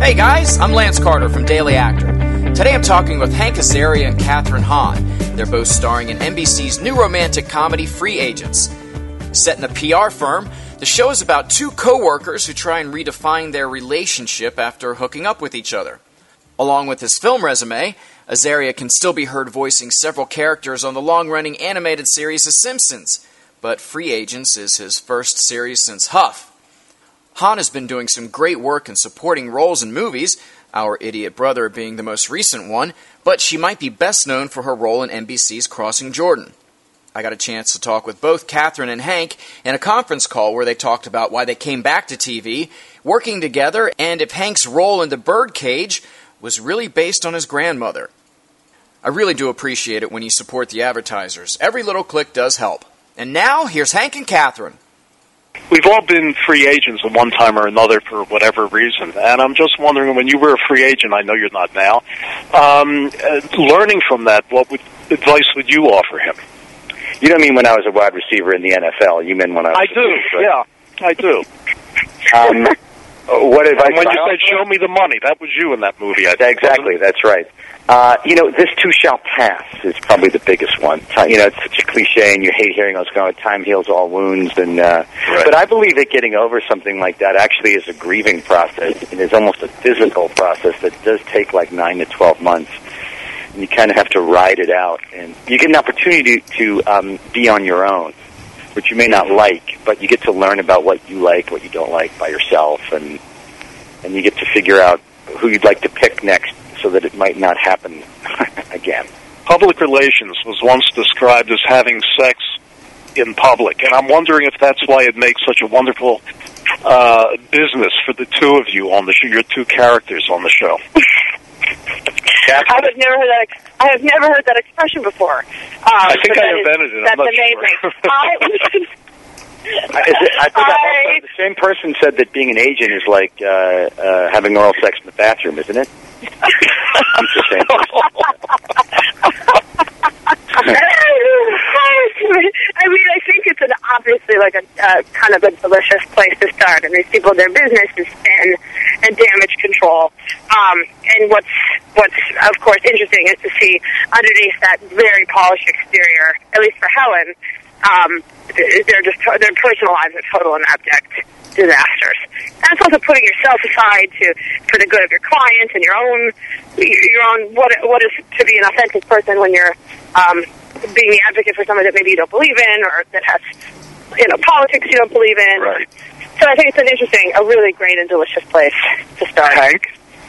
Hey guys, I'm Lance Carter from Daily Actor. Today I'm talking with Hank Azaria and Kathryn Hahn. They're both starring in NBC's new romantic comedy, Free Agents. Set in a PR firm, the show is about two co-workers who try and redefine their relationship after hooking up with each other. Along with his film resume, Azaria can still be heard voicing several characters on the long-running animated series The Simpsons, but Free Agents is his first series since Huff. Hahn has been doing some great work in supporting roles in movies, Our Idiot Brother being the most recent one, but she might be best known for her role in NBC's Crossing Jordan. I got a chance to talk with both Kathryn and Hank in a conference call where they talked about why they came back to TV, working together, and if Hank's role in The Birdcage was really based on his grandmother. I really do appreciate it when you support the advertisers. Every little click does help. And now, here's Hank and Kathryn. We've all been free agents at one time or another for whatever reason, and I'm just wondering, when you were a free agent, I know you're not now, learning from that, what advice would you offer him? You don't mean when I was a wide receiver in the NFL. You mean when I was... I do, yeah, I do. What advice? And when you said, show me the money, that was you in that movie, I think. Exactly, that's right. This too shall pass is probably the biggest one. It's such a cliche, and you hate hearing us going, time heals all wounds. Right. But I believe that getting over something like that actually is a grieving process. It is almost a physical process that does take like 9 to 12 months. And you kind of have to ride it out. And you get an opportunity to be on your own, which you may not like, but you get to learn about what you like, what you don't like by yourself, and you get to figure out who you'd like to pick next so that it might not happen again. Public relations was once described as having sex in public, and I'm wondering if that's why it makes such a wonderful business for the two of you on the show, your two characters on the show. I have never heard that expression before. I think I invented it. I'm not sure. I think the same person said that being an agent is like having oral sex in the bathroom, isn't it? I'm just saying. I mean, I think it's obviously like a kind of a delicious place to start. And these people, their business is spin and damage control. And what's of course interesting is to see underneath that very polished exterior, at least for Helen, their personal lives are total and abject disasters. That's also putting yourself aside for the good of your client and your own what is to be an authentic person when you're being the advocate for someone that maybe you don't believe in, or that has politics you don't believe in. Right. So I think it's a really great and delicious place to start. Hank?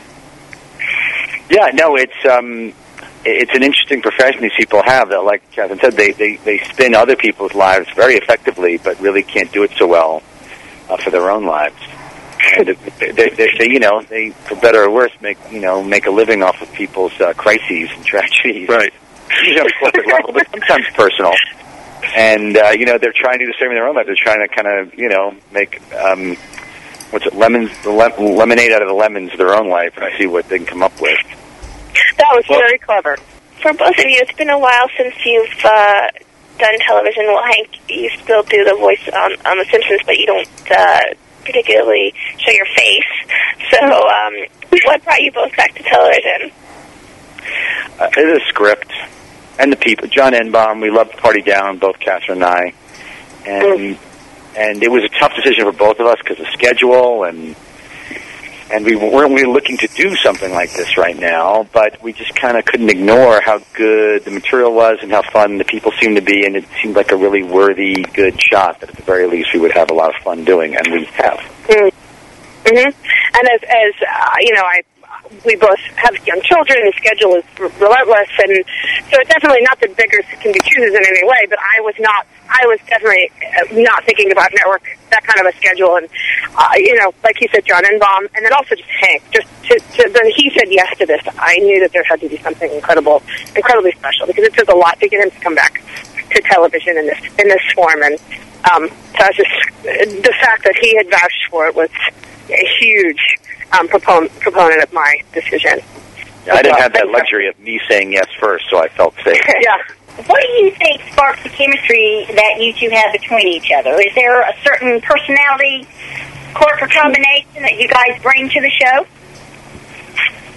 Yeah, no, it's an interesting profession these people have that, like Kathryn said, they spin other people's lives very effectively, but really can't do it so well for their own lives. And they for better or worse, make a living off of people's crises and tragedies. Right. Corporate level, but sometimes personal. And they're trying to do the same in their own life. They're trying to kind of make lemonade out of the lemons of their own life, and see what they can come up with. That was very clever. For both of you, it's been a while since you've done television. Well, Hank, you still do the voice on The Simpsons, but you don't particularly show your face. So what brought you both back to television? The script and the people. John Enbom, we loved Party Down, both Kathryn and I. And it was a tough decision for both of us because of schedule, and we weren't really looking to do something like this right now, but we just kind of couldn't ignore how good the material was and how fun the people seemed to be, and it seemed like a really worthy, good shot that at the very least we would have a lot of fun doing, and we have. Mm-hmm. And as we both have young children, the schedule is relentless, and so it's definitely not that beggars can be choosers in any way, but I was definitely not thinking about network, that kind of a schedule, and like you said, John Enbom, and then also just Hank, he said yes to this. I knew that there had to be something incredibly special, because it took a lot to get him to come back to television in this form, and so I was just, the fact that he had vouched for it was a huge proponent of my decision. I didn't have that luxury of me saying yes first, so I felt safe. Yeah. What do you think sparks the chemistry that you two have between each other? Is there a certain personality, corporate combination that you guys bring to the show?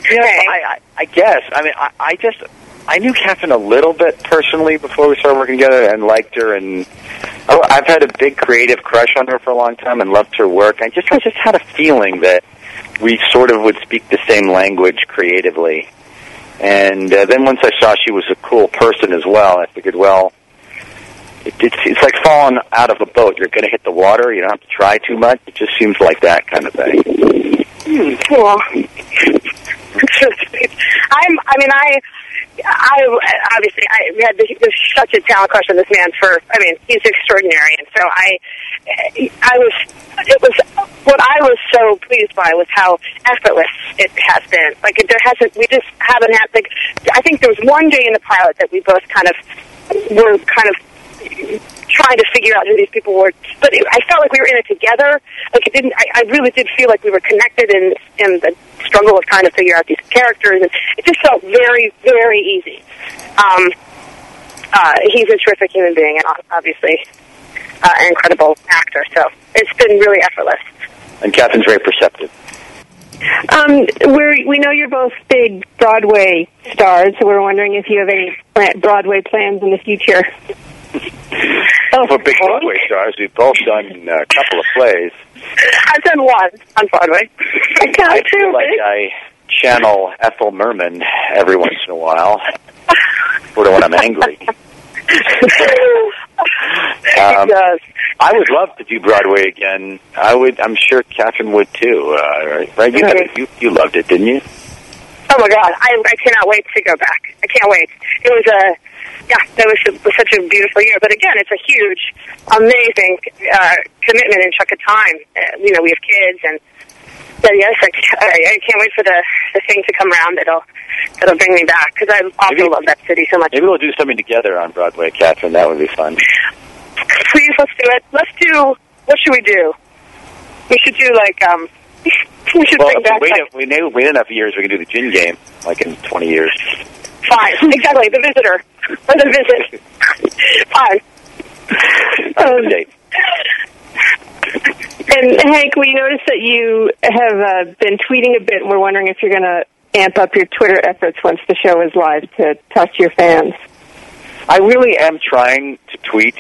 I guess. I mean, I knew Catherine a little bit personally before we started working together and liked her, and I've had a big creative crush on her for a long time and loved her work. I just had a feeling that we sort of would speak the same language creatively. And then once I saw she was a cool person as well, I figured, well, it's like falling out of a boat. You're going to hit the water. You don't have to try too much. It just seems like that kind of thing. Cool. We had such a talent crush on this man he's extraordinary. And so what I was so pleased by was how effortless it has been. We just haven't had, I think there was one day in the pilot that we both were trying to figure out who these people were, but I felt like we were in it together. I really did feel like we were connected in the struggle of trying to figure out these characters, and it just felt very, very easy. He's a terrific human being, and obviously an incredible actor, so it's been really effortless. And Catherine's very perceptive. We know you're both big Broadway stars, so we're wondering if you have any Broadway plans in the future. We're big Broadway stars. We've both done a couple of plays. I've done one on Broadway. I feel like I channel Ethel Merman every once in a while, sort of when I'm angry. I would love to do Broadway again. I'm sure Catherine would too. Right? You loved it, didn't you? Oh my God! I cannot wait to go back. I can't wait. It was that was such a beautiful year. But again, it's a huge, amazing commitment in chunk of time. We have kids, and yes, I can't wait for the thing to come around that'll bring me back, because I also love that city so much. Maybe we'll do something together on Broadway, Catherine. That would be fun. Please, let's do it. What should we do? We should do we should bring back. We wait enough years, we can do the gin game, in 20 years. Fine, exactly. The visitor. Or the visit. Fine. And Hank, we noticed that you have been tweeting a bit, and we're wondering if you're going to amp up your Twitter efforts once the show is live to talk to your fans. I really am trying to tweet,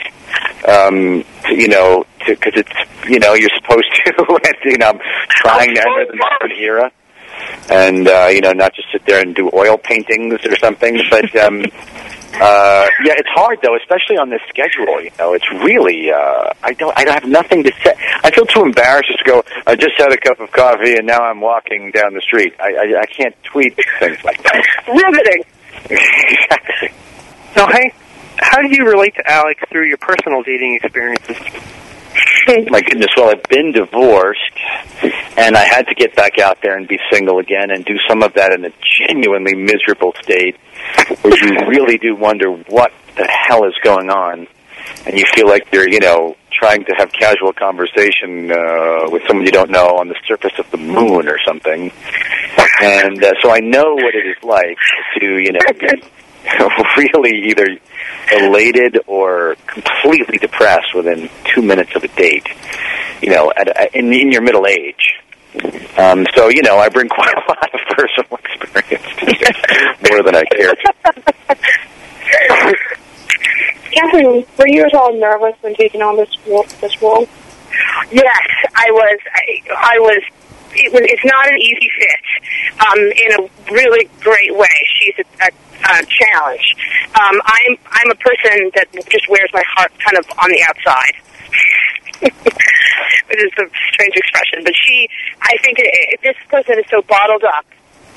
because it's, you're supposed to, and, I'm trying to enter the modern era. And, not just sit there and do oil paintings or something. But, it's hard, though, especially on this schedule. It's really, I have nothing to say. I feel too embarrassed just to go, I just had a cup of coffee and now I'm walking down the street. I can't tweet things like that. Riveting. Exactly. So, Hank, how did you relate to Alex through your personal dating experiences? My goodness, well, I've been divorced, and I had to get back out there and be single again and do some of that in a genuinely miserable state where you really do wonder what the hell is going on, and you feel like you're, trying to have casual conversation with someone you don't know on the surface of the moon or something. And so I know what it is like to, be really either elated or completely depressed within 2 minutes of a date, in your middle age. So, I bring quite a lot of personal experience to this, more than I care to. Catherine, were you at all nervous when taking on this role? Yes, I was. I was. It's not an easy fit. In a really great way. She's a challenge. I'm a person that just wears my heart kind of on the outside, which is a strange expression. But I think this person is so bottled up,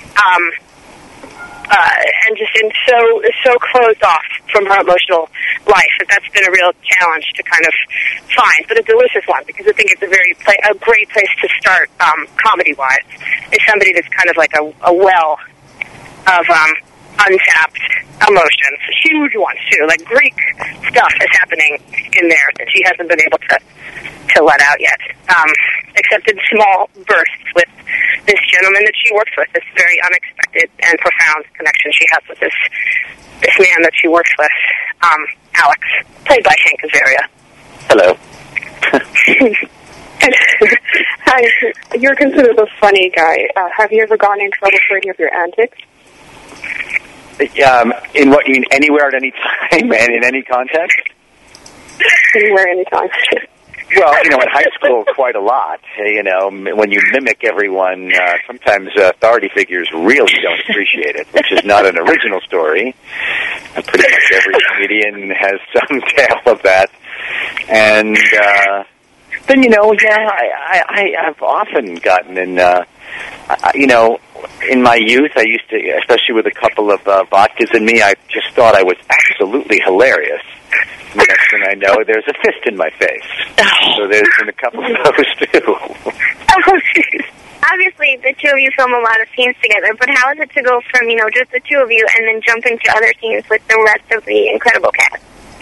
and just so closed off from her emotional life that's been a real challenge to kind of find, but a delicious one, because I think it's a great place to start comedy-wise. It's somebody that's kind of like a well of untapped emotions, huge ones too. Like Greek stuff is happening in there that she hasn't been able to let out yet, except in small bursts with this gentleman that she works with. This very unexpected and profound connection she has with this man that she works with, Alex, played by Hank Azaria. Hello. Hi, you're considered a funny guy. Have you ever gotten in trouble for any of your antics? In what you mean, anywhere at any time and in any context? Anywhere, anytime. Well, in high school, quite a lot. When you mimic everyone, sometimes authority figures really don't appreciate it, which is not an original story. Pretty much every comedian has some tale of that. And then, I've often gotten in, in my youth, I used to, especially with a couple of vodkas in me, I just thought I was absolutely hilarious. The next thing I know, there's a fist in my face. So there's been a couple of those, too. Obviously, the two of you film a lot of scenes together, but how is it to go from, just the two of you and then jump into other scenes with the rest of the incredible cast?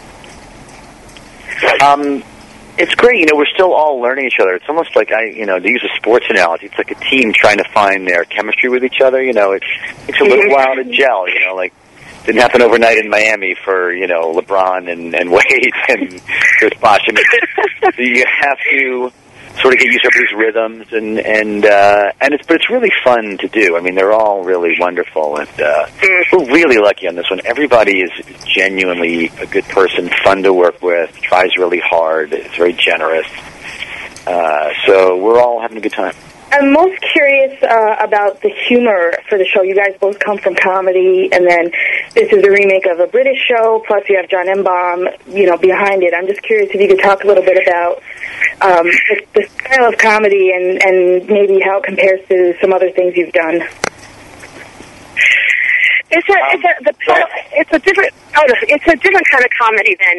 It's great. We're still all learning each other. It's almost like to use a sports analogy, it's like a team trying to find their chemistry with each other. It takes a little while to gel, didn't happen overnight in Miami for, LeBron and Wade and Chris Bosh. So you have to sort of get used to everybody's rhythms, but it's really fun to do. They're all really wonderful, and we're really lucky on this one. Everybody is genuinely a good person, fun to work with, tries really hard, is very generous. So we're all having a good time. I'm most curious about the humor for the show. You guys both come from comedy, and then this is a remake of a British show, plus you have John Enbom, behind it. I'm just curious if you could talk a little bit about the style of comedy and maybe how it compares to some other things you've done. It's a different kind of comedy than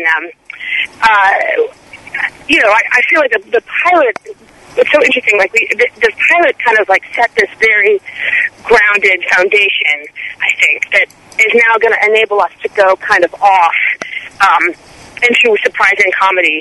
I feel like the pilot. It's so interesting. Like the pilot kind of set this very grounded foundation. I think that is now going to enable us to go kind of off into surprising comedy.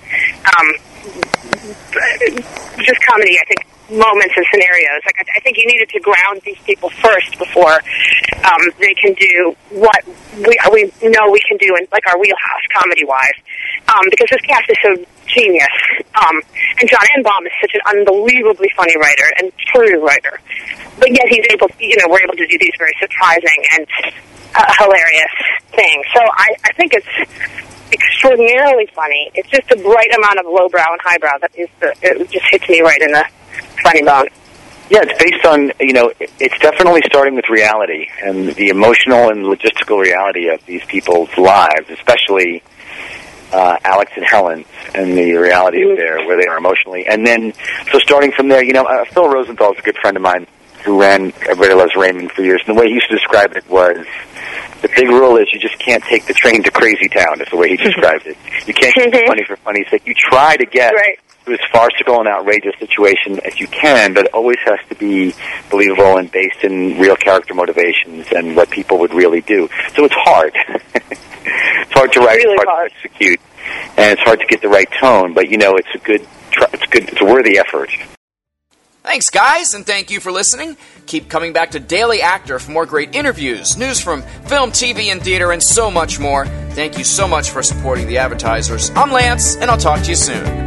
Just comedy. I think moments and scenarios. I think you needed to ground these people first before they can do what we know we can do in our wheelhouse comedy wise. Because this cast is so genius. And John Enbom is such an unbelievably funny writer and true writer. But yet we're able to do these very surprising and hilarious things. So I think it's extraordinarily funny. It's just a bright amount of lowbrow and highbrow that it just hits me right in the funny bone. Yeah, it's based on, it's definitely starting with reality and the emotional and logistical reality of these people's lives, especially Alex and Helen and the reality of where they are emotionally. And then, so starting from there, Phil Rosenthal is a good friend of mine who ran Everybody Loves Raymond for years. And the way he used to describe it was, the big rule is you just can't take the train to Crazy Town, is the way he described it. You can't keep it funny for funny's sake. You try to get to as farcical and outrageous situation as you can, but it always has to be believable and based in real character motivations and what people would really do. So it's hard. It's hard to write, really it's hard to execute, and it's hard to get the right tone, but it's a worthy effort. Thanks, guys, and thank you for listening. Keep coming back to Daily Actor for more great interviews, news from film, TV, and theater, and so much more. Thank you so much for supporting the advertisers. I'm Lance, and I'll talk to you soon.